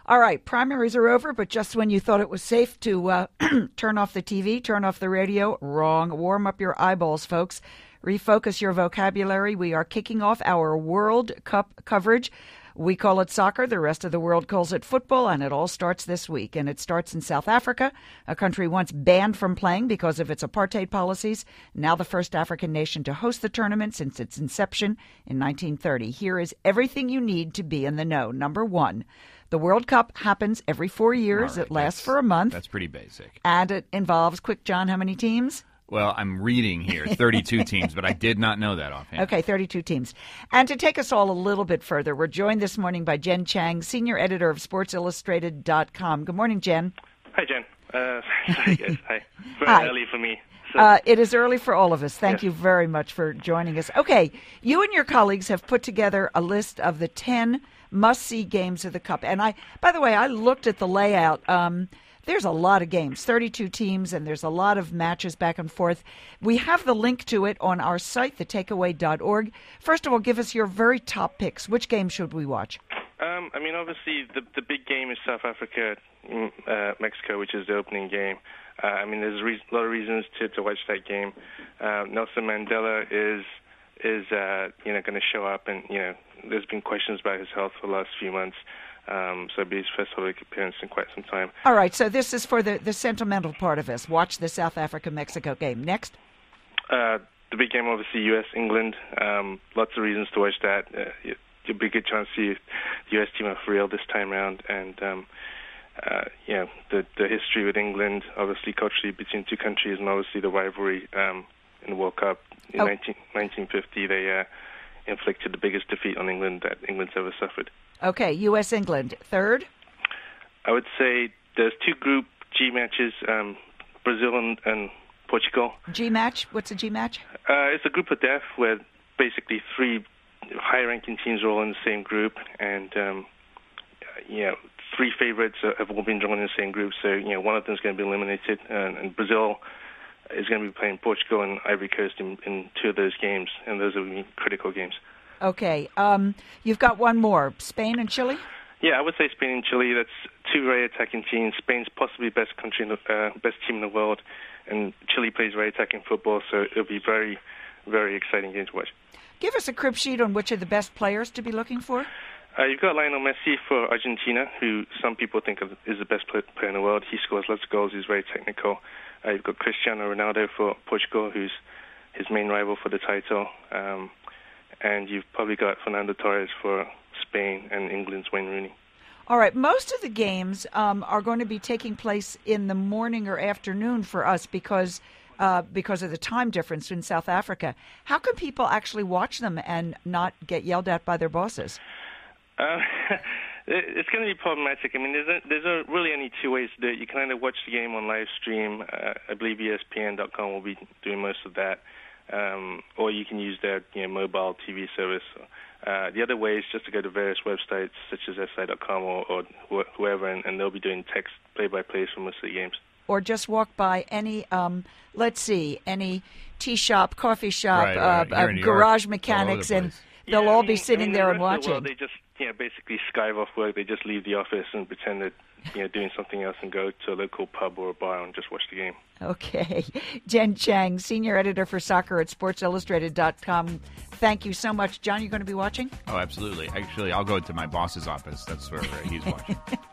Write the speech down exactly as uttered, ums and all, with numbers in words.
All right, primaries are over, but just when you thought it was safe to uh, turn off the T V, turn off the radio, wrong. Warm up your eyeballs, folks. Refocus your vocabulary. We are kicking off our World Cup coverage. We call it soccer. The rest of the world calls it football, and it all starts this week. And it starts in South Africa, a country once banned from playing because of its apartheid policies. Now the first African nation to host the tournament since its inception in nineteen thirty. Here is everything you need to be in the know. Number one, the World Cup happens every four years. Right, it lasts for a month. That's pretty basic. And it involves, quick, John, how many teams? Well, I'm reading here, thirty-two teams, but I did not know that offhand. Okay, thirty-two teams. And to take us all a little bit further, we're joined this morning by Jen Chang, senior editor of Sports Illustrated dot com. Good morning, Jen. Hi, Jen. Uh, sorry, guys. Hi. Very Hi. early for me. So. Uh, it is early for all of us. Thank Yes. you very much for joining us. Okay, you and your colleagues have put together a list of the ten must-see games of the Cup. And I, by the way, I looked at the layout. Um, there's a lot of games, thirty-two teams, and there's a lot of matches back and forth. We have the link to it on our site, the takeaway dot org. First of all, give us your very top picks. Which game should we watch? Um, I mean, obviously, the the big game is South Africa, mm, uh, Mexico, which is the opening game. Uh, I mean, there's a re- lot of reasons to, to watch that game. Uh, Nelson Mandela is is uh, you know going to show up, and you know there's been questions about his health for the last few months. Um, so it'll be his first Olympic appearance in quite some time. All right, so this is for the, the sentimental part of us. Watch the South Africa-Mexico game. Next? Uh, the big game, obviously, U S England. Um, lots of reasons to watch that. Uh, it, it'll be a good chance to see the U S team are for real this time around. And, um, uh, you know, the, the history with England, obviously, culturally between two countries, and obviously the rivalry um, in the World Cup. In oh. nineteen, nineteen fifty, they uh, inflicted the biggest defeat on England that England's ever suffered. Okay, U S England. Third? I would say there's two Group G matches, um, Brazil and, and Portugal. G match? What's a G match? Uh, it's a group of death where basically three high-ranking teams are all in the same group, and um, you know, three favorites have all been drawn in the same group. So you know, one of them is going to be eliminated, and, and Brazil is going to be playing Portugal and Ivory Coast in, in two of those games, and those are critical games. Okay. Um, you've got one more. Spain and Chile? Yeah, I would say Spain and Chile. That's two very attacking teams. Spain's possibly best country, in the, uh, best team in the world, and Chile plays very attacking football, so it'll be very, very exciting game to watch. Give us a crib sheet on which are the best players to be looking for. Uh, you've got Lionel Messi for Argentina, who some people think of, is the best player in the world. He scores lots of goals. He's very technical. Uh, you've got Cristiano Ronaldo for Portugal, who's his main rival for the title. Um, and you've probably got Fernando Torres for Spain and England's Wayne Rooney. All right. Most of the games um, are going to be taking place in the morning or afternoon for us because uh, because of the time difference in South Africa. How can people actually watch them and not get yelled at by their bosses? Uh, it's going to be problematic. I mean, there's a, there's a really only two ways to do it. You can either watch the game on live stream. Uh, I believe E S P N dot com will be doing most of that. Um, or you can use their you know, mobile T V service. Uh, the other way is just to go to various websites such as F S I dot com or, or wh- whoever, and, and they'll be doing text play-by-plays for most of the games. Or just walk by any, um, let's see, any tea shop, coffee shop, right, right. Uh, uh, garage mechanics, and they'll yeah, all I mean, be sitting I mean, there the and rest of the watching. world, they just you know, basically skive off work. They just leave the office and pretend that you know doing something else and go to a local pub or a bar and just watch the game. Okay. Jen Chang, senior editor for soccer at Sports Illustrated dot com. Thank you so much. John, you going to be watching? Oh, absolutely. Actually, I'll go to my boss's office. That's where he's watching.